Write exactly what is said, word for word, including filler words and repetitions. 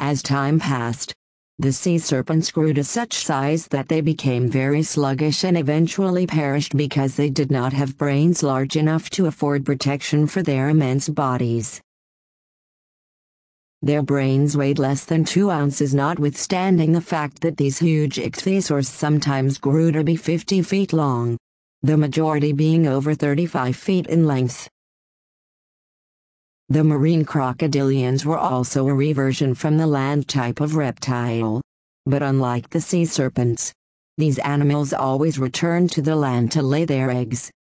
As time passed, the sea serpents grew to such size that they became very sluggish and eventually perished because they did not have brains large enough to afford protection for their immense bodies. Their brains weighed less than two ounces, notwithstanding the fact that these huge ichthyosaurs sometimes grew to be fifty feet long, the majority being over thirty-five feet in length. The marine crocodilians were also a reversion from the land type of reptile. But unlike the sea serpents, these animals always returned to the land to lay their eggs.